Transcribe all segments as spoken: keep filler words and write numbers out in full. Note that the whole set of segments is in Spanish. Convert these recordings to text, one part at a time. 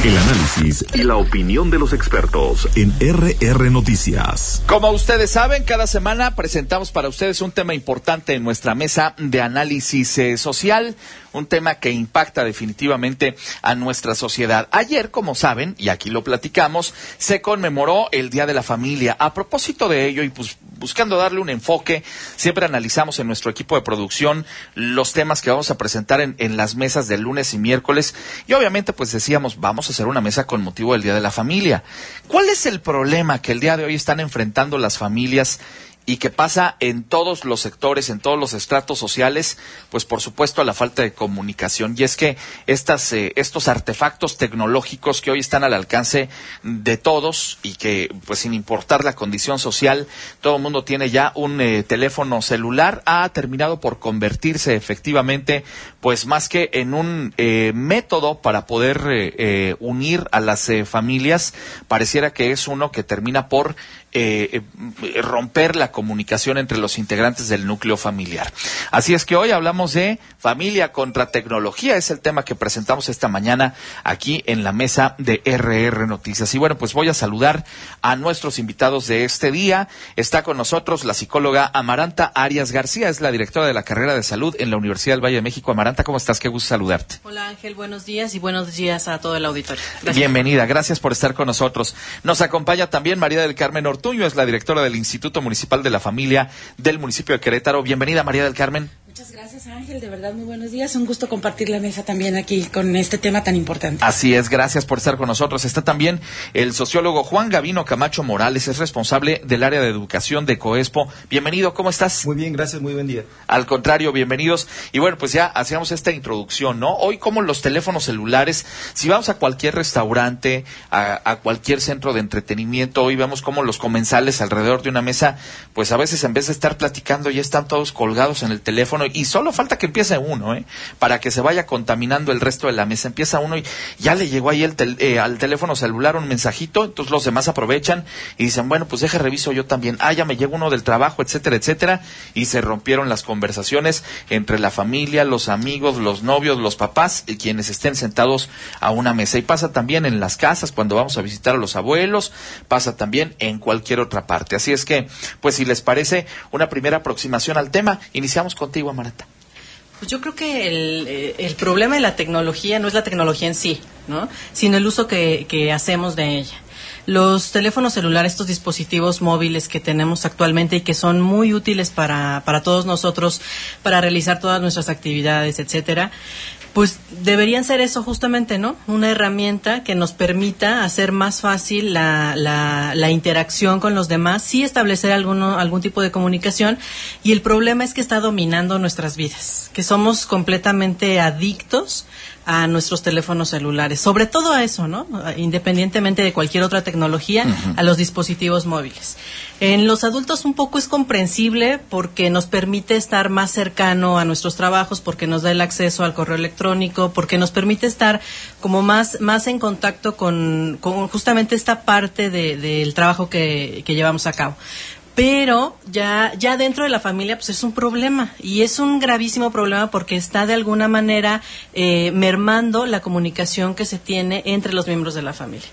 El análisis y la opinión de los expertos en R R Noticias. Como ustedes saben, cada semana presentamos para ustedes un tema importante en nuestra mesa de análisis eh, social, un tema que impacta definitivamente a nuestra sociedad. Ayer, como saben, y aquí lo platicamos, se conmemoró el Día de la Familia. A propósito de ello, y pues buscando darle un enfoque, siempre analizamos en nuestro equipo de producción los temas que vamos a presentar en, en las mesas de lunes y miércoles, y obviamente pues decíamos, vamos a hacer una mesa con motivo del Día de la Familia. ¿Cuál es el problema que el día de hoy están enfrentando las familias y que pasa en todos los sectores, en todos los estratos sociales? Pues por supuesto la falta de comunicación. Y es que estas, eh, estos artefactos tecnológicos que hoy están al alcance de todos y que pues sin importar la condición social, todo el mundo tiene ya un eh, teléfono celular, ha terminado por convertirse efectivamente pues más que en un eh, método para poder eh, eh, unir a las eh, familias, pareciera que es uno que termina por Eh, eh, romper la comunicación entre los integrantes del núcleo familiar. Así es que hoy hablamos de familia contra tecnología, es el tema que presentamos esta mañana aquí en la mesa de R R Noticias. Y bueno, pues voy a saludar a nuestros invitados de este día. Está con nosotros la psicóloga Amaranta Arias García, es la directora de la carrera de salud en la Universidad del Valle de México. Amaranta, ¿cómo estás? Qué gusto saludarte. Hola Ángel, buenos días y buenos días a todo el auditorio. Gracias. Bienvenida, gracias por estar con nosotros. Nos acompaña también María del Carmen Ortuño, es la directora del Instituto Municipal de la Familia del municipio de Querétaro. Bienvenida, María del Carmen. Muchas gracias, Ángel, de verdad muy buenos días, un gusto compartir la mesa también aquí con este tema tan importante. Así es, gracias por estar con nosotros. Está también el sociólogo Juan Gavino Camacho Morales, es responsable del área de educación de COESPO. Bienvenido, ¿cómo estás? Muy bien, gracias, muy buen día. Al contrario, bienvenidos. Y bueno, pues ya hacíamos esta introducción, ¿no? Hoy como los teléfonos celulares, si vamos a cualquier restaurante, a, a cualquier centro de entretenimiento, hoy vemos como los comensales alrededor de una mesa, pues a veces en vez de estar platicando ya están todos colgados en el teléfono. Y solo falta que empiece uno, ¿eh? Para que se vaya contaminando el resto de la mesa. Empieza uno y ya le llegó ahí el tel- eh, al teléfono celular un mensajito, entonces los demás aprovechan y dicen, bueno, pues deje reviso yo también. Ah, ya me llegó uno del trabajo, etcétera, etcétera. Y se rompieron las conversaciones entre la familia, los amigos, los novios, los papás, y quienes estén sentados a una mesa. Y pasa también en las casas, cuando vamos a visitar a los abuelos, pasa también en cualquier otra parte. Así es que, pues si les parece, una primera aproximación al tema. Iniciamos contigo, Amaranta. Pues yo creo que el, el problema de la tecnología no es la tecnología en sí, ¿no? Sino el uso que, que hacemos de ella. Los teléfonos celulares, estos dispositivos móviles que tenemos actualmente y que son muy útiles para, para todos nosotros, para realizar todas nuestras actividades, etcétera, pues deberían ser eso justamente, ¿no? Una herramienta que nos permita hacer más fácil la, la, la interacción con los demás, sí establecer alguno, algún tipo de comunicación, y el problema es que está dominando nuestras vidas, que somos completamente adictos a nuestros teléfonos celulares, sobre todo a eso, ¿no? Independientemente de cualquier otra tecnología, uh-huh. a los dispositivos móviles. En los adultos un poco es comprensible porque nos permite estar más cercano a nuestros trabajos, porque nos da el acceso al correo electrónico, porque nos permite estar como más, más en contacto con, con justamente esta parte de, del trabajo que, que llevamos a cabo. Pero ya ya dentro de la familia pues es un problema, y es un gravísimo problema porque está de alguna manera eh, mermando la comunicación que se tiene entre los miembros de la familia.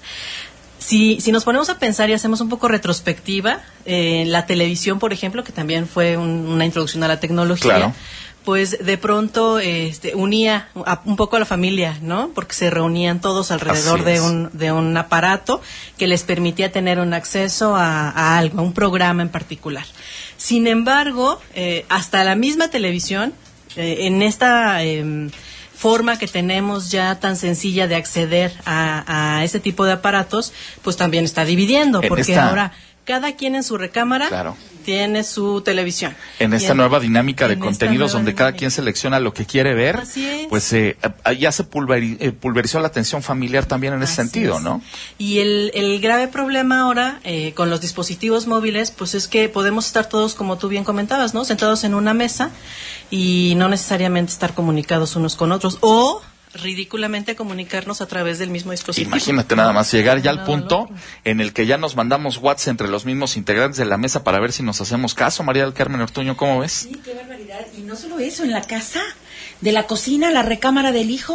Si, si nos ponemos a pensar y hacemos un poco retrospectiva, eh, la televisión, por ejemplo, que también fue un, una introducción a la tecnología, claro. Pues de pronto este, unía a, un poco a la familia, ¿no? Porque se reunían todos alrededor de un, de un aparato que les permitía tener un acceso a, a algo, a un programa en particular. Sin embargo, eh, hasta la misma televisión, eh, en esta eh, forma que tenemos ya tan sencilla de acceder a, a ese tipo de aparatos, pues también está dividiendo, en porque esta... ahora cada quien en su recámara claro. tiene su televisión. En esta en, nueva dinámica de contenidos donde dinámica. cada quien selecciona lo que quiere ver, Así es. pues eh, ya se pulveri- eh, pulverizó la atención familiar también en Así ese sentido, es. ¿no? Y el, el grave problema ahora eh, con los dispositivos móviles, pues es que podemos estar todos, como tú bien comentabas, ¿no? Sentados en una mesa y no necesariamente estar comunicados unos con otros, o ridículamente comunicarnos a través del mismo dispositivo. Imagínate nada más llegar ya al punto en el que ya nos mandamos WhatsApp entre los mismos integrantes de la mesa para ver si nos hacemos caso. María del Carmen Ortuño, ¿cómo ves? Sí, qué barbaridad. Y no solo eso, en la casa, de la cocina, la recámara del hijo,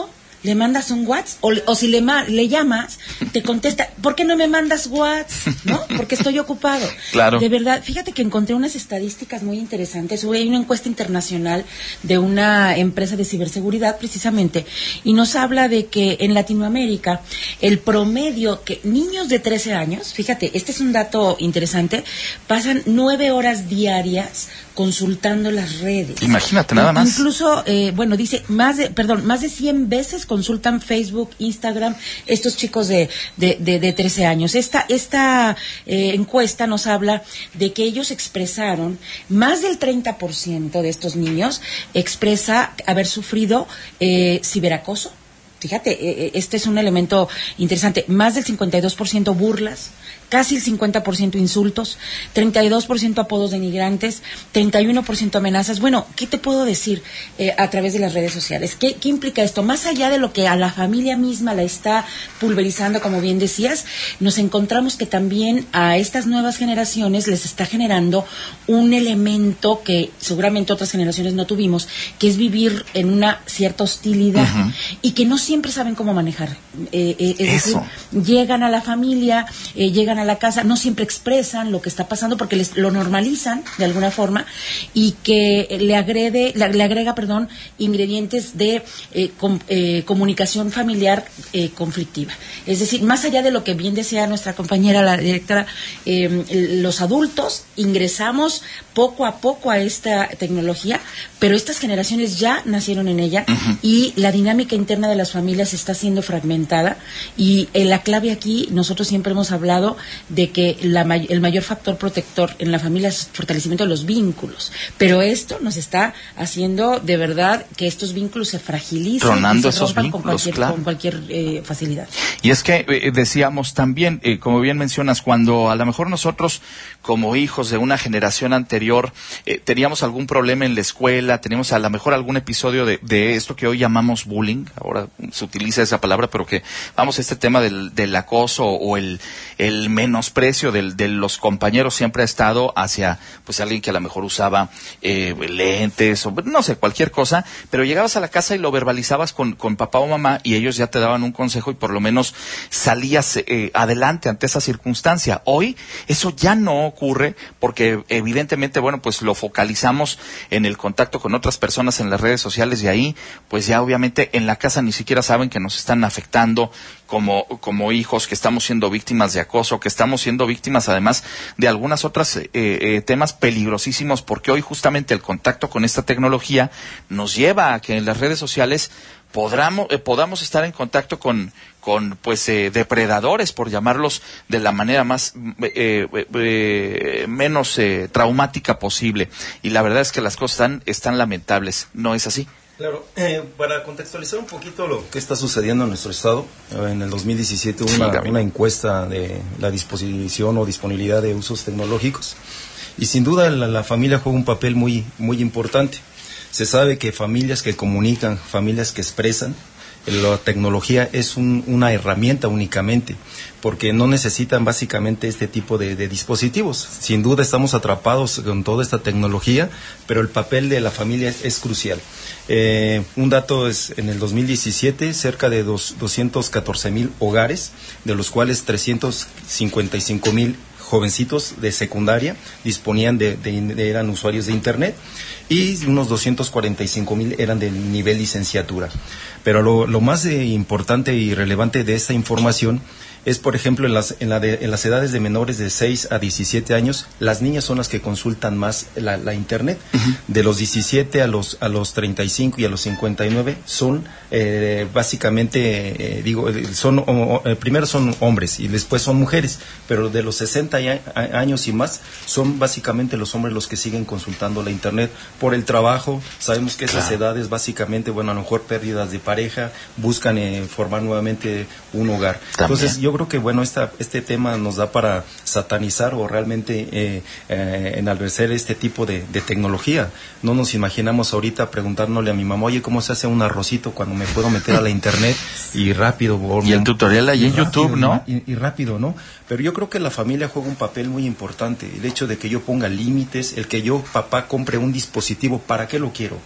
le mandas un WhatsApp, o, o si le, ma- le llamas, te contesta, ¿por qué no me mandas WhatsApp? ¿No? Porque estoy ocupado. Claro. De verdad, fíjate que encontré unas estadísticas muy interesantes. Hubo una encuesta internacional de una empresa de ciberseguridad, precisamente, y nos habla de que en Latinoamérica el promedio, que niños de trece años, fíjate, este es un dato interesante, pasan nueve horas diarias consultando las redes. Imagínate, nada más. Incluso, eh, bueno, dice, más de, perdón, más de cien veces consultan Facebook, Instagram, estos chicos de, de, de, de trece años. Esta, esta eh, encuesta nos habla de que ellos expresaron, más del treinta por ciento de estos niños expresa haber sufrido eh, ciberacoso. Fíjate, este es un elemento interesante. Más del cincuenta y dos por ciento burlas, casi el cincuenta por ciento insultos, treinta y dos por ciento apodos denigrantes, treinta y uno por ciento amenazas. Bueno, ¿qué te puedo decir eh, a través de las redes sociales? ¿Qué, ¿Qué implica esto? Más allá de lo que a la familia misma la está pulverizando, como bien decías, nos encontramos que también a estas nuevas generaciones les está generando un elemento que seguramente otras generaciones no tuvimos, que es vivir en una cierta hostilidad, uh-huh, y que no siempre saben cómo manejar. Eh, eh, es Eso. decir, llegan a la familia, eh, llegan a la casa, no siempre expresan lo que está pasando porque les, lo normalizan de alguna forma, y que le agrede, le, le agrega, perdón, ingredientes de eh, com, eh, comunicación familiar eh, conflictiva. Es decir, más allá de lo que bien decía nuestra compañera, la directora, eh, los adultos ingresamos poco a poco a esta tecnología, pero estas generaciones ya nacieron en ella, uh-huh, y la dinámica interna de las familias está siendo fragmentada, y eh, la clave aquí, nosotros siempre hemos hablado de que la, el mayor factor protector en la familia es el fortalecimiento de los vínculos, pero esto nos está haciendo de verdad que estos vínculos se fragilicen, tronando y se esos rompan vínculos, con cualquier, claro, con cualquier eh, facilidad. Y es que eh, decíamos también, eh, como bien mencionas, cuando a lo mejor nosotros como hijos de una generación anterior eh, teníamos algún problema en la escuela, teníamos a lo mejor algún episodio de, de esto que hoy llamamos bullying, ahora se utiliza esa palabra, pero que vamos, este tema del, del acoso o el, el menosprecio del, de los compañeros siempre ha estado hacia pues alguien que a lo mejor usaba eh, lentes o no sé, cualquier cosa, pero llegabas a la casa y lo verbalizabas con, con papá o mamá y ellos ya te daban un consejo y por lo menos salías eh, adelante ante esa circunstancia. Hoy eso ya no ocurre porque evidentemente, bueno, pues lo focalizamos en el contacto con otras personas en las redes sociales y ahí pues ya obviamente en la casa ni siquiera saben que nos están afectando como, como hijos, que estamos siendo víctimas de acoso, que estamos siendo víctimas además de algunas otras eh, eh, temas peligrosísimos, porque hoy justamente el contacto con esta tecnología nos lleva a que en las redes sociales podamos, eh, podamos estar en contacto con, con pues eh, depredadores, por llamarlos de la manera más eh, eh, menos eh, traumática posible. Y la verdad es que las cosas están, están lamentables, ¿no es así? Claro, eh, para contextualizar un poquito lo que está sucediendo en nuestro estado, en el dos mil diecisiete hubo una, una encuesta de la disposición o disponibilidad de usos tecnológicos y sin duda la, la familia juega un papel muy, muy importante. Se sabe que familias que comunican, familias que expresan, la tecnología es un, una herramienta únicamente, porque no necesitan básicamente este tipo de, de dispositivos. Sin duda estamos atrapados con toda esta tecnología, pero el papel de la familia es, es crucial. Eh, un dato es, en el dos mil diecisiete, cerca de dos, doscientos catorce mil hogares, de los cuales trescientos cincuenta y cinco mil jovencitos de secundaria disponían de, de, de eran usuarios de Internet, y unos doscientos cuarenta y cinco mil eran de nivel licenciatura. Pero lo, lo más eh, importante y relevante de esta información es, por ejemplo, en las, en, la de, en las edades de menores de seis a diecisiete años, las niñas son las que consultan más la, la Internet. Uh-huh. De los diecisiete a los, a los treinta y cinco y a los cincuenta y nueve son eh, básicamente, eh, digo, son o, o, primero son hombres y después son mujeres, pero de los sesenta años y más son básicamente los hombres los que siguen consultando la Internet por el trabajo. Sabemos que esas claro. edades básicamente, bueno, a lo mejor pérdidas de pareja, buscan eh, formar nuevamente un hogar. También. Entonces yo creo que bueno esta, este tema nos da para satanizar o realmente eh, eh, enaltecer este tipo de, de tecnología. No nos imaginamos ahorita preguntándole a mi mamá, oye, ¿cómo se hace un arrocito cuando me puedo meter a la Internet y rápido? Y el tutorial ahí en YouTube, ¿no? Y, y rápido, ¿no? Pero yo creo que la familia juega un papel muy importante. El hecho de que yo ponga límites, el que yo, papá, compre un dispositivo, ¿para qué lo quiero?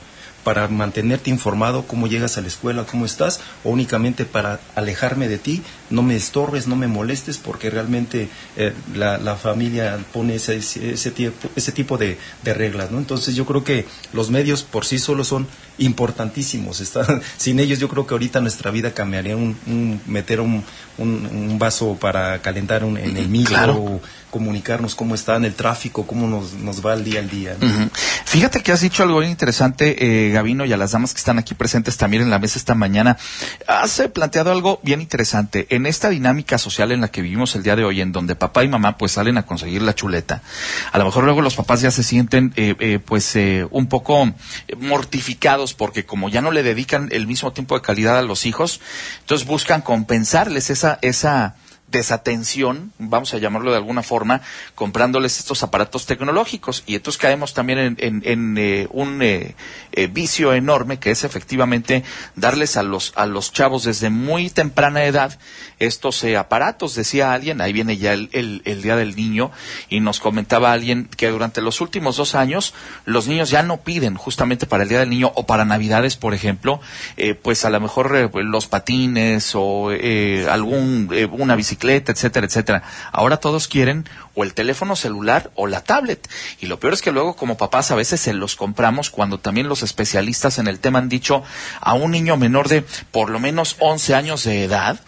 para mantenerte informado, cómo llegas a la escuela, cómo estás, o únicamente para alejarme de ti, no me estorbes, no me molestes, porque realmente eh, la, la familia pone ese, ese, tipo, ese tipo de, de reglas, ¿no? Entonces yo creo que los medios por sí solos son importantísimos. Está, sin ellos yo creo que ahorita nuestra vida cambiaría, un, un meter un, un, un vaso para calentar un, en el micro, claro. O comunicarnos cómo está en el tráfico, cómo nos, nos va el día al día, ¿no? Uh-huh. Fíjate que has dicho algo bien interesante, eh, Gabino, y a las damas que están aquí presentes también en la mesa esta mañana. Has eh, planteado algo bien interesante. En esta dinámica social en la que vivimos el día de hoy, en donde papá y mamá pues salen a conseguir la chuleta, a lo mejor luego los papás ya se sienten eh, eh, pues eh, un poco mortificados porque como ya no le dedican el mismo tiempo de calidad a los hijos, entonces buscan compensarles esa esa desatención, vamos a llamarlo de alguna forma, comprándoles estos aparatos tecnológicos, y entonces caemos también en, en, en eh, un eh, eh, vicio enorme, que es efectivamente darles a los a los chavos desde muy temprana edad estos eh, aparatos. Decía alguien, ahí viene ya el, el, el Día del Niño, y nos comentaba alguien que durante los últimos dos años los niños ya no piden justamente para el Día del Niño o para Navidades, por ejemplo, eh, pues a lo mejor eh, los patines o eh, algún eh, una bicicleta, etcétera, etcétera. Ahora todos quieren o el teléfono celular o la tablet. Y lo peor es que luego como papás a veces se los compramos cuando también los especialistas en el tema han dicho a un niño menor de por lo menos once años de edad,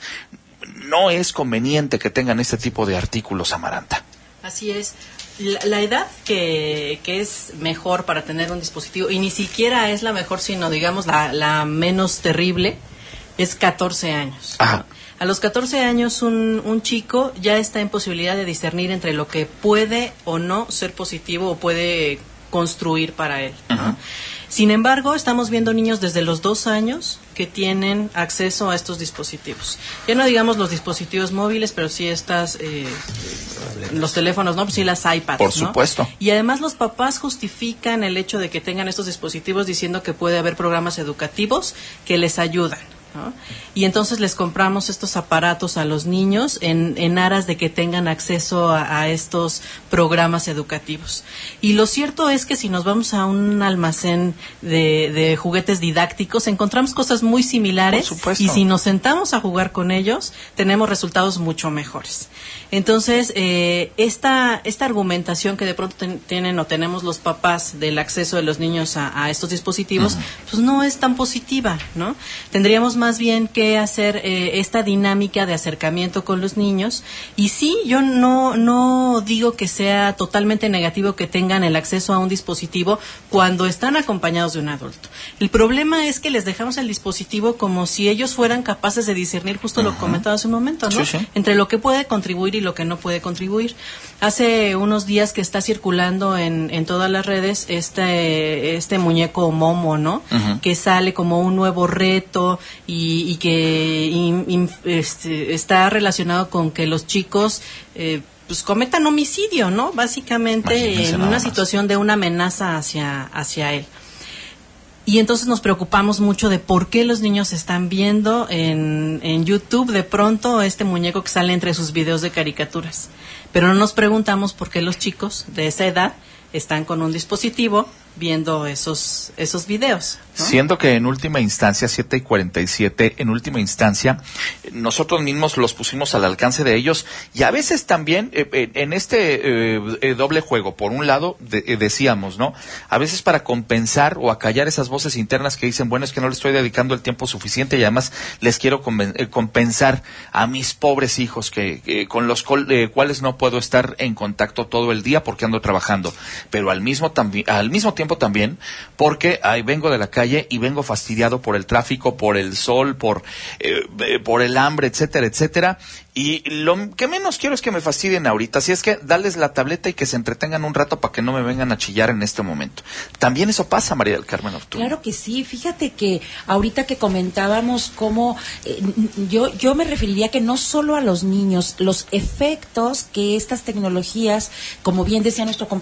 no es conveniente que tengan este tipo de artículos, Amaranta. Así es. La, la edad que, que es mejor para tener un dispositivo, y ni siquiera es la mejor, sino digamos la, la menos terrible, es catorce años. Ajá. A los catorce años un, un chico ya está en posibilidad de discernir entre lo que puede o no ser positivo o puede construir para él, ¿no? Uh-huh. Sin embargo, estamos viendo niños desde los dos años que tienen acceso a estos dispositivos. Ya no digamos los dispositivos móviles, pero sí estas, eh, los teléfonos, ¿no? Pues sí las iPads, Por ¿no? supuesto. Y además los papás justifican el hecho de que tengan estos dispositivos diciendo que puede haber programas educativos que les ayudan, ¿no? Y entonces les compramos estos aparatos a los niños en, en aras de que tengan acceso a, a estos programas educativos. Y lo cierto es que si nos vamos a un almacén de, de juguetes didácticos, encontramos cosas muy similares. Por supuesto. Y si nos sentamos a jugar con ellos, tenemos resultados mucho mejores. Entonces, eh, esta, esta argumentación que de pronto ten, tienen o tenemos los papás del acceso de los niños a, a estos dispositivos, uh-huh. pues no es tan positiva, ¿no? Tendríamos más bien que hacer eh, esta dinámica de acercamiento con los niños. Y sí, yo no, no digo que sea totalmente negativo que tengan el acceso a un dispositivo cuando están acompañados de un adulto. El problema es que les dejamos el dispositivo como si ellos fueran capaces de discernir, justo uh-huh. lo comentaba hace un momento, ¿no? Sí, sí. Entre lo que puede contribuir y lo que no puede contribuir. Hace unos días que está circulando en, en todas las redes este, este muñeco Momo, ¿no? Uh-huh. Que sale como un nuevo reto y, y que y, y, este, está relacionado con que los chicos eh, pues cometan homicidio, ¿no? Básicamente Imagínense en una más. situación de una amenaza hacia, hacia él. Y entonces nos preocupamos mucho de por qué los niños están viendo en, en YouTube de pronto este muñeco que sale entre sus videos de caricaturas. Pero no nos preguntamos por qué los chicos de esa edad están con un dispositivo viendo esos esos videos, ¿no? Siendo que en última instancia, siete y cuarenta y siete, en última instancia, nosotros mismos los pusimos al alcance de ellos, y a veces también eh, en este eh, eh, doble juego, por un lado, de, eh, decíamos, ¿no? A veces para compensar o acallar esas voces internas que dicen, bueno, es que no le estoy dedicando el tiempo suficiente y además les quiero conven- eh, compensar a mis pobres hijos que eh, con los col- eh, cuales no puedo estar en contacto todo el día porque ando trabajando, pero al mismo, tambi- al mismo tiempo también porque ay, vengo de la calle y vengo fastidiado por el tráfico, por el sol, por eh, por el hambre, etcétera, etcétera. Y lo que menos quiero es que me fastidien ahorita, así es que darles la tableta y que se entretengan un rato para que no me vengan a chillar en este momento. También eso pasa, María del Carmen Ortuño. Claro que sí, fíjate que ahorita que comentábamos cómo, eh, yo, yo me referiría que no solo a los niños, los efectos que estas tecnologías, como bien decía nuestro compañero, hay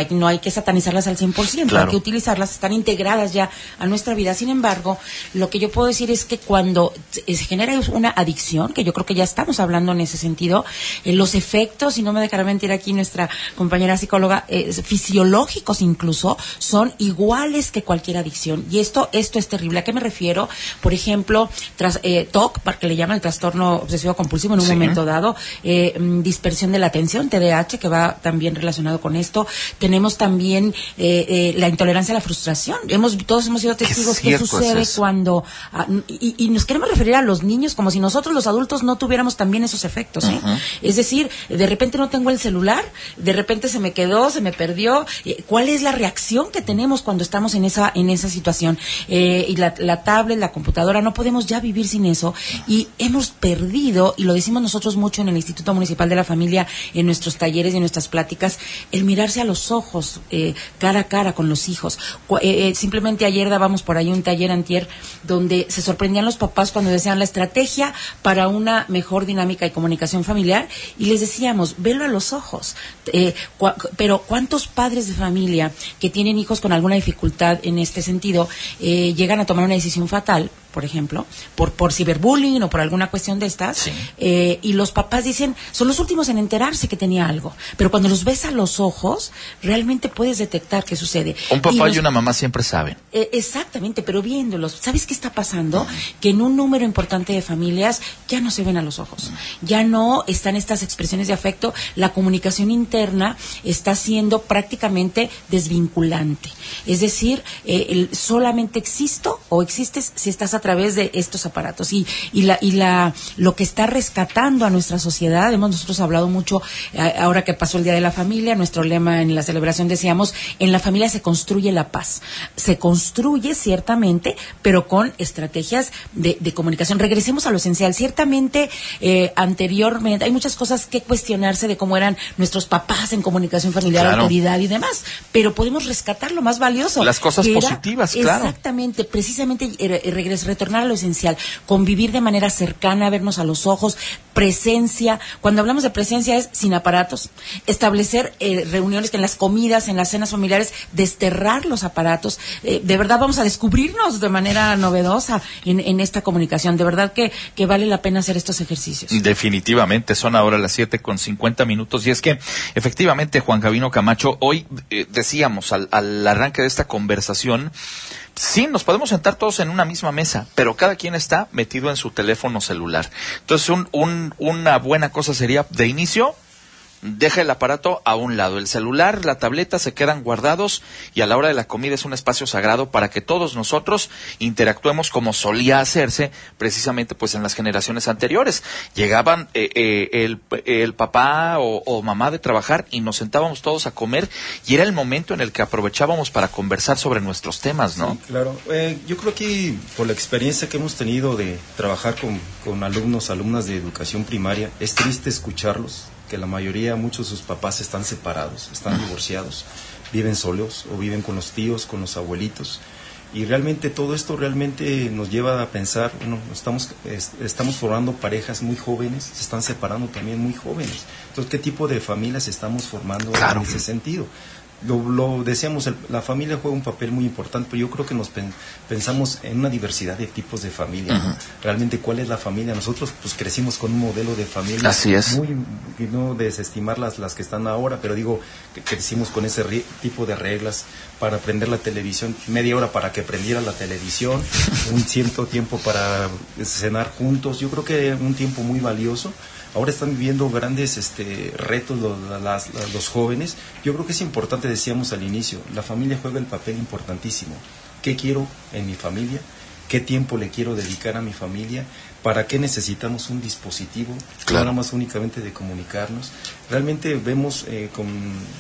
hay, no hay que satanizarlas al cien por ciento, claro. Hay que utilizarlas, están integradas ya a nuestra vida. Sin embargo, lo que yo puedo decir es que cuando se genera una adicción, que yo creo que ya estamos hablando en ese sentido, eh, los efectos, y no me dejará mentir aquí nuestra compañera psicóloga, eh, fisiológicos incluso, son iguales que cualquier adicción. Y esto, esto es terrible. ¿A qué me refiero? Por ejemplo, tras, eh, T O C, para que le llaman el trastorno obsesivo compulsivo en un sí. momento dado, eh, dispersión de la atención, T D A H, que va también relacionado con esto. Tenemos también eh, eh, la intolerancia a la frustración. Hemos, todos hemos sido testigos que sucede es cuando, ah, y, y nos queremos referir a los niños como si nosotros los adultos no tuviéramos también esos efectos, ¿eh? Uh-huh. Es decir, de repente no tengo el celular, de repente se me quedó, se me perdió. ¿Cuál es la reacción que tenemos cuando estamos en esa en esa situación? Eh, y la, la tablet, la computadora, no podemos ya vivir sin eso. Y hemos perdido, y lo decimos nosotros mucho en el Instituto Municipal de la Familia, en nuestros talleres y en nuestras pláticas, el mirarse a los ojos, eh, cara a cara con los hijos. Eh, eh, simplemente ayer dábamos por ahí un taller antier donde se sorprendían los papás cuando decían la estrategia para una mejor dinámica y comunicación familiar, y les decíamos, velo a los ojos. Eh, cu- pero ¿cuántos padres de familia que tienen hijos con alguna dificultad en este sentido eh, llegan a tomar una decisión fatal, por ejemplo, por, por ciberbullying o por alguna cuestión de estas, sí. eh, y los papás dicen, son los últimos en enterarse que tenía algo, pero cuando los ves a los ojos, realmente puedes detectar qué sucede. Un papá y, los, y una mamá siempre saben. Eh, exactamente, pero viéndolos, ¿sabes qué está pasando? Uh-huh. Que en un número importante de familias ya no se ven a los ojos, uh-huh. ya no están estas expresiones de afecto, la comunicación interna está siendo prácticamente desvinculante. Es decir, eh, el, solamente existo o existes si estás a través de estos aparatos, y, y la y la lo que está rescatando a nuestra sociedad. Hemos nosotros hablado mucho eh, ahora que pasó el Día de la Familia, nuestro lema en la celebración decíamos, en la familia se construye la paz, se construye ciertamente, pero con estrategias de, de comunicación. Regresemos a lo esencial. Ciertamente eh, anteriormente hay muchas cosas que cuestionarse de cómo eran nuestros papás en comunicación familiar, claro. autoridad y demás, pero podemos rescatar lo más valioso, las cosas positivas, era, claro. Exactamente, precisamente eh, regresar retornar a lo esencial, convivir de manera cercana, vernos a los ojos, presencia. Cuando hablamos de presencia es sin aparatos, establecer eh, reuniones que en las comidas, en las cenas familiares, desterrar los aparatos. Eh, de verdad vamos a descubrirnos de manera novedosa en, en esta comunicación. De verdad que, que vale la pena hacer estos ejercicios. Definitivamente, son ahora las siete con cincuenta minutos, y es que efectivamente, Juan Gavino Camacho, hoy eh, decíamos al, al arranque de esta conversación, sí, nos podemos sentar todos en una misma mesa, pero cada quien está metido en su teléfono celular. Entonces, un, un, una buena cosa sería, de inicio, deja el aparato a un lado. El celular, la tableta se quedan guardados, y a la hora de la comida es un espacio sagrado para que todos nosotros interactuemos como solía hacerse precisamente pues en las generaciones anteriores. Llegaban eh, eh, el, el papá o, o mamá de trabajar y nos sentábamos todos a comer, y era el momento en el que aprovechábamos para conversar sobre nuestros temas, ¿no? Sí, claro. Eh, yo creo que por la experiencia que hemos tenido de trabajar con, con alumnos, alumnas de educación primaria, es triste escucharlos, que la mayoría, muchos de sus papás están separados, están divorciados, viven solos o viven con los tíos, con los abuelitos, y realmente todo esto realmente nos lleva a pensar, bueno, estamos, es, estamos formando parejas muy jóvenes, se están separando también muy jóvenes. Entonces, ¿qué tipo de familias estamos formando claro. en ese sentido? Lo, lo decíamos, el, la familia juega un papel muy importante, pero yo creo que nos pen, pensamos en una diversidad de tipos de familia, uh-huh. ¿no? Realmente, ¿cuál es la familia? Nosotros pues crecimos con un modelo de familia. Así es. Muy, y no desestimar las, las que están ahora, pero digo que crecimos con ese re, tipo de reglas para prender la televisión, media hora para que prendiera la televisión, un cierto tiempo para cenar juntos. Yo creo que un tiempo muy valioso. Ahora están viviendo grandes este, retos los, las, los jóvenes. Yo creo que es importante, decíamos al inicio, la familia juega el papel importantísimo. ¿Qué quiero en mi familia? ¿Qué tiempo le quiero dedicar a mi familia? ¿Para qué necesitamos un dispositivo? Claro. Nada más únicamente de comunicarnos. Realmente vemos, eh, con,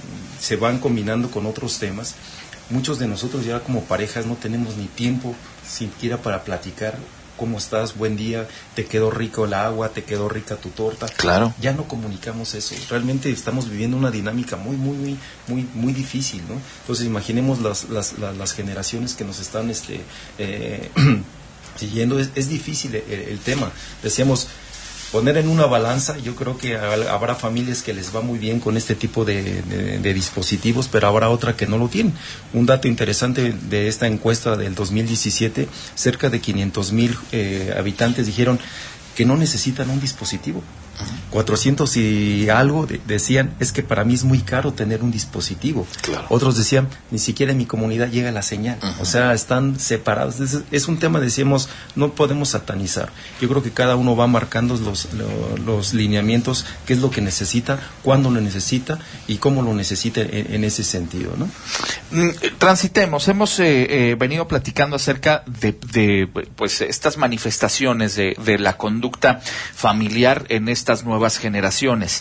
se van combinando con otros temas. Muchos de nosotros ya como parejas no tenemos ni tiempo siquiera para platicar. ¿Cómo estás? Buen día, te quedó rico el agua, te quedó rica tu torta. Claro. Ya no comunicamos eso. Realmente estamos viviendo una dinámica muy, muy, muy, muy, muy difícil, ¿no? Entonces imaginemos las, las, las, las generaciones que nos están este, eh, siguiendo. Es, es difícil el, el tema. Decíamos, poner en una balanza, yo creo que habrá familias que les va muy bien con este tipo de, de, de dispositivos, pero habrá otra que no lo tienen. Un dato interesante de esta encuesta del dos mil diecisiete, cerca de quinientos mil eh, habitantes dijeron que no necesitan un dispositivo. cuatrocientos y algo de, decían, es que para mí es muy caro tener un dispositivo. Claro. Otros decían, ni siquiera en mi comunidad llega la señal. Uh-huh. O sea, están separados. Es, es un tema, decíamos, no podemos satanizar. Yo creo que cada uno va marcando los, los, los lineamientos, qué es lo que necesita, cuándo lo necesita y cómo lo necesita en, en ese sentido, ¿no? Transitemos. Hemos eh, eh, venido platicando acerca de, de pues estas manifestaciones de, de la conducta familiar en este estas nuevas generaciones.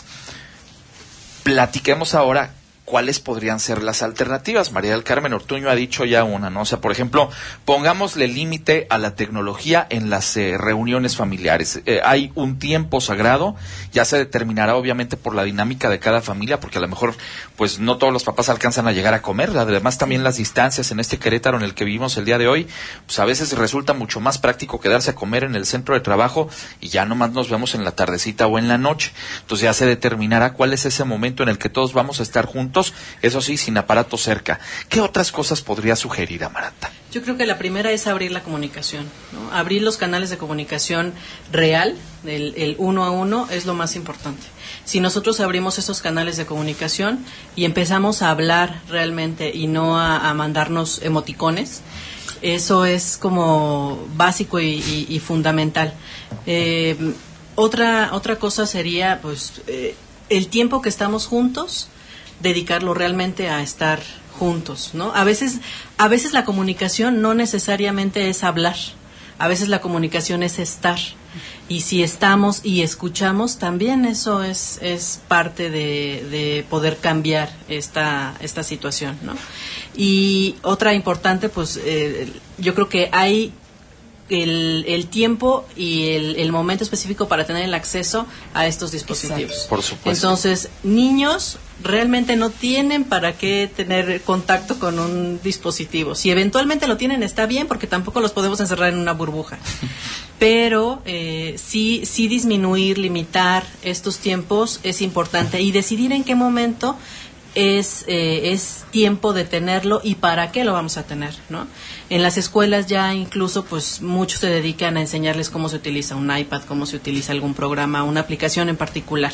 Platiquemos ahora cuáles podrían ser las alternativas. María del Carmen Ortuño ha dicho ya una, ¿no? O sea, por ejemplo, pongámosle límite a la tecnología en las eh, reuniones familiares. Eh, hay un tiempo sagrado, ya se determinará obviamente por la dinámica de cada familia, porque a lo mejor pues no todos los papás alcanzan a llegar a comer. Además también las distancias en este Querétaro en el que vivimos el día de hoy, pues a veces resulta mucho más práctico quedarse a comer en el centro de trabajo y ya nomás nos vemos en la tardecita o en la noche. Entonces ya se determinará cuál es ese momento en el que todos vamos a estar juntos, eso sí, sin aparato cerca. ¿Qué otras cosas podría sugerir, Amaranta? Yo creo que la primera es abrir la comunicación, ¿no? Abrir los canales de comunicación real, el, el uno a uno, es lo más importante. Si nosotros abrimos esos canales de comunicación y empezamos a hablar realmente y no a, a mandarnos emoticones, eso es como básico y, y, y fundamental. Eh, otra, otra cosa sería, pues, eh, el tiempo que estamos juntos, dedicarlo realmente a estar juntos, ¿no? A veces, a veces la comunicación no necesariamente es hablar, a veces la comunicación es estar, y si estamos y escuchamos, también eso es, es parte de, de poder cambiar esta, esta situación, ¿no? Y otra importante, pues, eh, yo creo que hay El, el tiempo y el, el momento específico para tener el acceso a estos dispositivos. Exacto. Por supuesto. Entonces, niños realmente no tienen para qué tener contacto con un dispositivo. Si eventualmente lo tienen, está bien, porque tampoco los podemos encerrar en una burbuja. Pero eh, sí, sí disminuir, limitar estos tiempos es importante y decidir en qué momento es eh, es tiempo de tenerlo y para qué lo vamos a tener, ¿no? En las escuelas ya incluso pues muchos se dedican a enseñarles cómo se utiliza un iPad, cómo se utiliza algún programa, una aplicación en particular.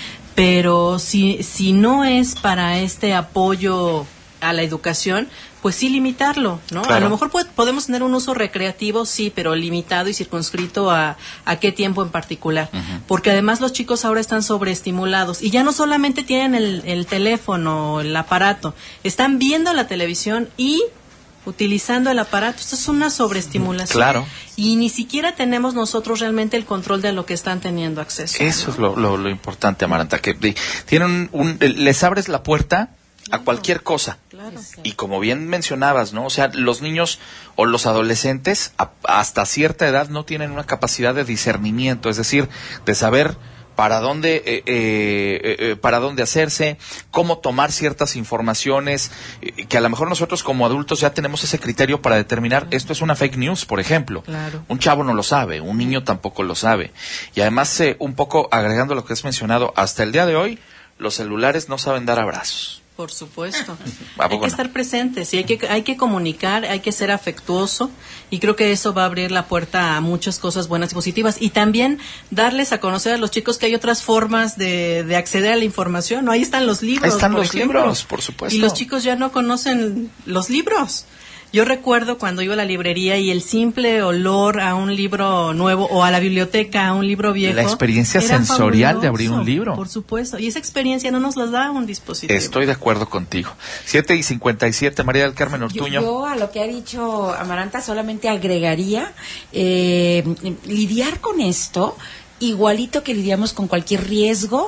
Pero si si no es para este apoyo a la educación, pues sí limitarlo, ¿no? Claro. A lo mejor pod- podemos tener un uso recreativo, sí, pero limitado y circunscrito a, a qué tiempo en particular. Uh-huh. Porque además los chicos ahora están sobreestimulados y ya no solamente tienen el, el teléfono, el aparato, están viendo la televisión y utilizando el aparato. Esto es una sobreestimulación. Claro. Y ni siquiera tenemos nosotros realmente el control de lo que están teniendo acceso. Eso, ¿no? es lo, lo, lo importante, Amaranta, que de, tienen un, les abres la puerta a cualquier cosa. Claro. Y como bien mencionabas, ¿no? O sea, los niños o los adolescentes a, hasta cierta edad no tienen una capacidad de discernimiento, es decir, de saber para dónde eh, eh, eh, para dónde hacerse, cómo tomar ciertas informaciones, eh, que a lo mejor nosotros como adultos ya tenemos ese criterio para determinar, claro, esto es una fake news, por ejemplo. Claro. Un chavo no lo sabe, un niño tampoco lo sabe. Y además, eh, un poco agregando lo que has mencionado, hasta el día de hoy, los celulares no saben dar abrazos. Por supuesto. Hay que no? estar presentes y hay que hay que comunicar, hay que ser afectuoso y creo que eso va a abrir la puerta a muchas cosas buenas y positivas y también darles a conocer a los chicos que hay otras formas de, de acceder a la información, ¿no? Ahí están los libros. Ahí están por los ejemplo. libros, por supuesto. Y los chicos ya no conocen los libros. Yo recuerdo cuando iba a la librería y el simple olor a un libro nuevo o a la biblioteca, a un libro viejo. La experiencia sensorial fabuloso, de abrir un libro. Por supuesto. Y esa experiencia no nos la da un dispositivo. Estoy de acuerdo contigo. siete y cincuenta y siete, María del Carmen Ortuño. Yo, yo a lo que ha dicho Amaranta solamente agregaría eh, lidiar con esto igualito que lidiamos con cualquier riesgo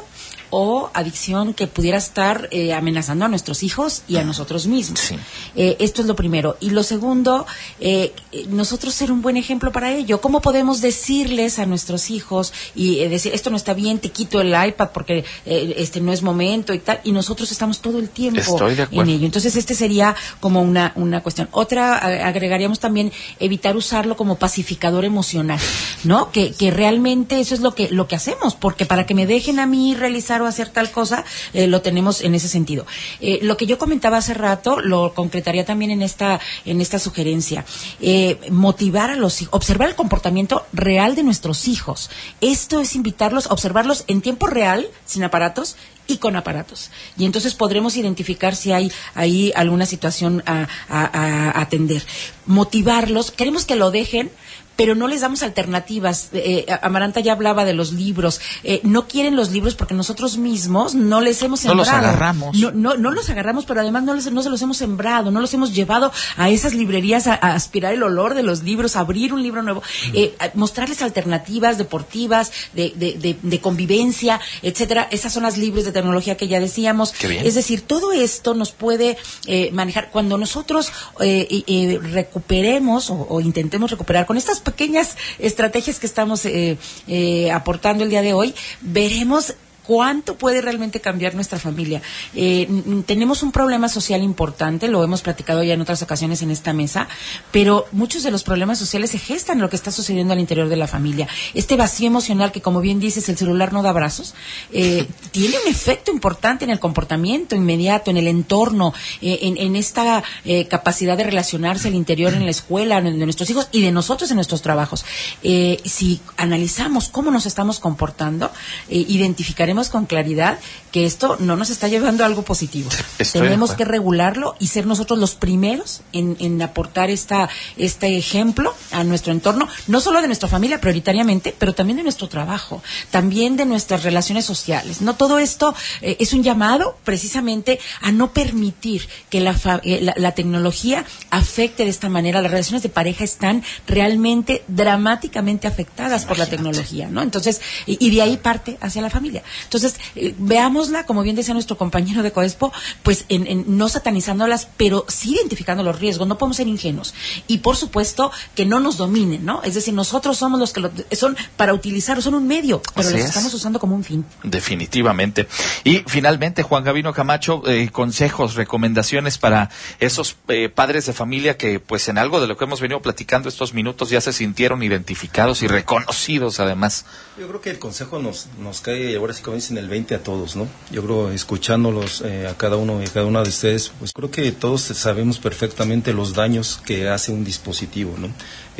o adicción que pudiera estar eh, amenazando a nuestros hijos y a nosotros mismos. Sí. Eh, esto es lo primero. Y lo segundo, eh, nosotros ser un buen ejemplo para ello. ¿Cómo podemos decirles a nuestros hijos y eh, decir, esto no está bien, te quito el iPad porque eh, este no es momento y tal? Y nosotros estamos todo el tiempo en ello. Entonces, este sería como una, una cuestión. Otra, agregaríamos también evitar usarlo como pacificador emocional, ¿no? Que, que realmente eso es lo que, lo que hacemos, porque para que me dejen a mí realizar o hacer tal cosa, eh, lo tenemos en ese sentido. Eh, lo que yo comentaba hace rato, lo concretaría también en esta, en esta sugerencia. Eh, motivar a los hijos, observar el comportamiento real de nuestros hijos. Esto es invitarlos a observarlos en tiempo real, sin aparatos, y con aparatos. Y entonces podremos identificar si hay ahí alguna situación a, a, a atender. Motivarlos, queremos que lo dejen, pero no les damos alternativas. Eh, Amaranta ya hablaba de los libros. Eh, no quieren los libros porque nosotros mismos no les hemos sembrado. No los agarramos. No, no, no los agarramos, pero además no, les, no se los hemos sembrado, no los hemos llevado a esas librerías a, a aspirar el olor de los libros, a abrir un libro nuevo, eh, a mostrarles alternativas deportivas, de, de, de, de convivencia, etcétera. Esas son las libres de tecnología que ya decíamos. Qué bien. Es decir, todo esto nos puede eh, manejar. Cuando nosotros eh, eh, recuperemos o, o intentemos recuperar con estas pequeñas estrategias que estamos eh, eh, aportando el día de hoy, veremos cuánto puede realmente cambiar nuestra familia. Eh, n- tenemos un problema social importante, lo hemos platicado ya en otras ocasiones en esta mesa, pero muchos de los problemas sociales se gestan en lo que está sucediendo al interior de la familia. Este vacío emocional que, como bien dices, el celular no da abrazos, eh, tiene un efecto importante en el comportamiento inmediato, en el entorno, eh, en, en esta eh, capacidad de relacionarse al interior en la escuela, de nuestros hijos y de nosotros en nuestros trabajos. Eh, si analizamos cómo nos estamos comportando, eh, identificaremos con claridad que esto no nos está llevando a algo positivo. Estoy Tenemos que regularlo y ser nosotros los primeros en, en aportar esta, este ejemplo a nuestro entorno, no solo de nuestra familia prioritariamente, pero también de nuestro trabajo, también de nuestras relaciones sociales. No todo esto eh, es un llamado precisamente a no permitir que la, fa, eh, la, la tecnología afecte de esta manera. Las relaciones de pareja están realmente dramáticamente afectadas Imagínate. por la tecnología, ¿no? Entonces, y, y de ahí parte hacia la familia. Entonces, eh, veámosla, como bien decía nuestro compañero de COESPO, pues en, en, no satanizándolas, pero sí identificando los riesgos. No podemos ser ingenuos. Y por supuesto que no nos dominen, ¿no? Es decir, nosotros somos los que lo, son para utilizarlos, son un medio, pero Así los es. estamos usando como un fin. Definitivamente. Y finalmente, Juan Gavino Camacho, eh, consejos, recomendaciones para esos eh, padres de familia que, pues en algo de lo que hemos venido platicando estos minutos, ya se sintieron identificados y reconocidos además. Yo creo que el consejo nos, nos cae, ahora sí como dicen, el veinte a todos, ¿no? Yo creo, escuchándolos eh, a cada uno y cada una de ustedes, pues creo que todos sabemos perfectamente los daños que hace un dispositivo, ¿no?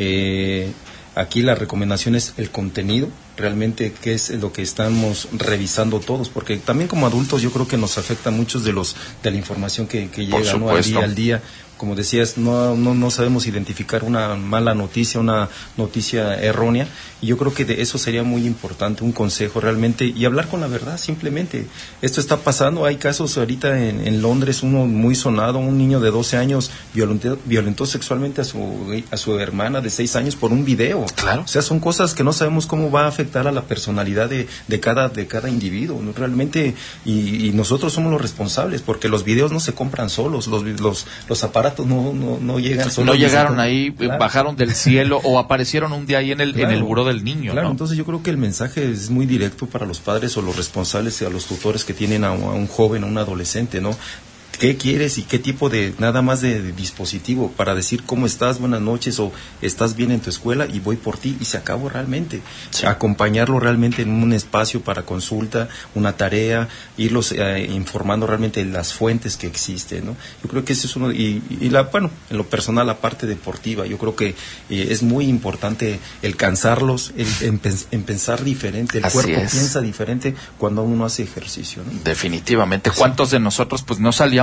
Eh, aquí la recomendación es el contenido, realmente qué es lo que estamos revisando todos, porque también como adultos yo creo que nos afecta muchos de los de la información que, que llega, ¿no? al día al día. Como decías, no, no, no sabemos identificar una mala noticia, una noticia errónea, y yo creo que de eso sería muy importante, un consejo realmente, y hablar con la verdad simplemente. Esto está pasando, hay casos ahorita en, en Londres, uno muy sonado, un niño de doce años violentó, violentó sexualmente a su, a su hermana de seis años por un video. Claro. O sea, son cosas que no sabemos cómo va a afectar a la personalidad de, de, cada, de cada individuo, ¿no? Realmente, y, y nosotros somos los responsables, porque los videos no se compran solos, los, los, los aparatos No, no, no llegan no llegaron ahí, claro. bajaron del cielo o aparecieron un día ahí en el claro. en el buró del niño, claro, ¿no? Entonces yo creo que el mensaje es muy directo para los padres o los responsables y a los tutores que tienen a, a un joven o un adolescente, ¿no? ¿Qué quieres y qué tipo de, nada más de, de dispositivo para decir cómo estás, buenas noches, o estás bien en tu escuela y voy por ti, y se acabó realmente? Sí. Acompañarlo realmente en un espacio para consulta, una tarea, irlos eh, informando realmente de las fuentes que existen, ¿no? Yo creo que ese es uno, y, y la, bueno, en lo personal, la parte deportiva, yo creo que eh, es muy importante el cansarlos, el, en, en pensar diferente, el Así cuerpo es. piensa diferente cuando uno hace ejercicio, ¿no? Definitivamente. ¿Cuántos de nosotros pues no salíamos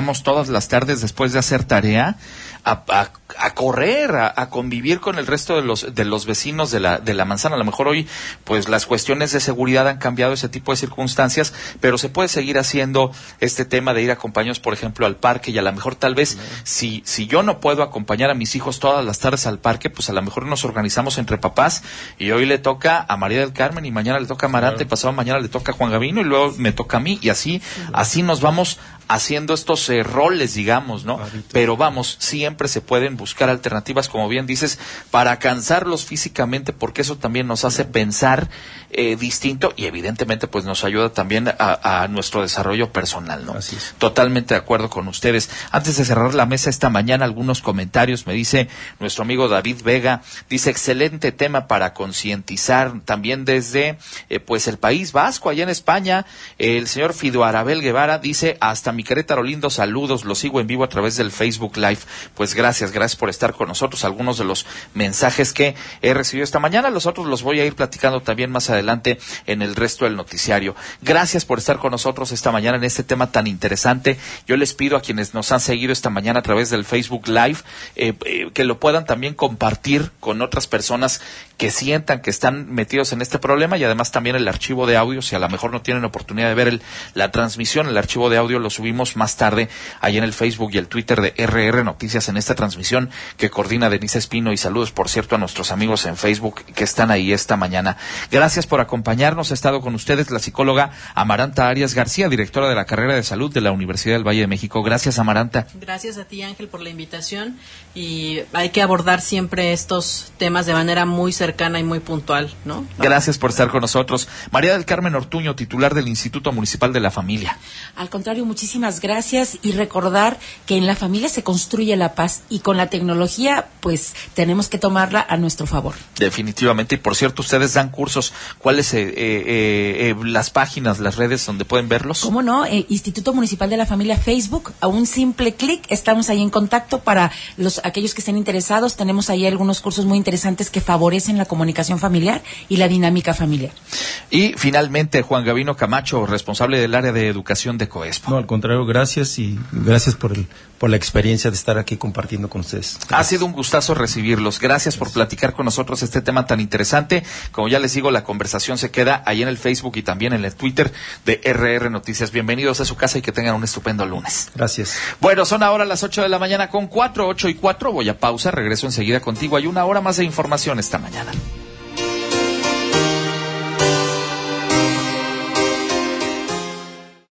salgamos todas las tardes después de hacer tarea a, a, a correr, a, a convivir con el resto de los de los vecinos de la de la manzana. A lo mejor hoy pues las cuestiones de seguridad han cambiado ese tipo de circunstancias, pero se puede seguir haciendo este tema de ir acompañados, por ejemplo, al parque, y a lo mejor tal vez uh-huh. si si yo no puedo acompañar a mis hijos todas las tardes al parque, pues a lo mejor nos organizamos entre papás y hoy le toca a María del Carmen y mañana le toca a Amaranta, claro. y pasado mañana le toca a Juan Gavino y luego me toca a mí, y así uh-huh. así nos vamos haciendo estos eh, roles, digamos, ¿no? Ahorita. Pero vamos, siempre se pueden buscar alternativas, como bien dices, para cansarlos físicamente, porque eso también nos hace pensar eh, distinto y evidentemente pues nos ayuda también a, a nuestro desarrollo personal, ¿no? Así es. Totalmente de acuerdo con ustedes. Antes de cerrar la mesa esta mañana, algunos comentarios. Me dice nuestro amigo David Vega, dice, excelente tema para concientizar también desde eh, pues el País Vasco, allá en España. El señor Fido Arabel Guevara dice, hasta mi Querétaro lindo, saludos, lo sigo en vivo a través del Facebook Live. Pues gracias, gracias por estar con nosotros. Algunos de los mensajes que he recibido esta mañana, los otros los voy a ir platicando también más adelante en el resto del noticiario. Gracias por estar con nosotros esta mañana en este tema tan interesante. Yo les pido a quienes nos han seguido esta mañana a través del Facebook Live eh, eh, que lo puedan también compartir con otras personas que sientan que están metidos en este problema, y además también el archivo de audio, si a lo mejor no tienen oportunidad de ver el, la transmisión, el archivo de audio lo subimos más tarde ahí en el Facebook y el Twitter de R R Noticias en esta transmisión que coordina Denise Espino, y saludos por cierto a nuestros amigos en Facebook que están ahí esta mañana. Gracias por acompañarnos. Ha estado con ustedes la psicóloga Amaranta Arias García, directora de la carrera de salud de la Universidad del Valle de México. Gracias, Amaranta. Gracias a ti, Ángel, por la invitación, y hay que abordar siempre estos temas de manera muy cercana y muy puntual, ¿no? Gracias por estar con nosotros. María del Carmen Ortuño, titular del Instituto Municipal de la Familia. Al contrario, muchísimas gracias, y recordar que en la familia se construye la paz, y con la tecnología pues tenemos que tomarla a nuestro favor. Definitivamente. Y por cierto, ustedes dan cursos. ¿Cuáles eh, eh, eh, las páginas, las redes donde pueden verlos? ¿Cómo no? Eh, Instituto Municipal de la Familia Facebook. A un simple clic estamos ahí en contacto para los aquellos que estén interesados. Tenemos ahí algunos cursos muy interesantes que favorecen la comunicación familiar y la dinámica familiar. Y finalmente, Juan Gavino Camacho, responsable del área de educación de COESPO. No, al contrario, gracias, y gracias por el por la experiencia de estar aquí compartiendo con ustedes. Gracias. Ha sido un gustazo recibirlos. Gracias por platicar con nosotros este tema tan interesante. Como ya les digo, la conversación se queda ahí en el Facebook y también en el Twitter de R R Noticias. Bienvenidos a su casa y que tengan un estupendo lunes. Gracias. Bueno, son ahora las ocho de la mañana con cuatro, ocho y cuatro. Voy a pausa, regreso enseguida contigo. Hay una hora más de información esta mañana.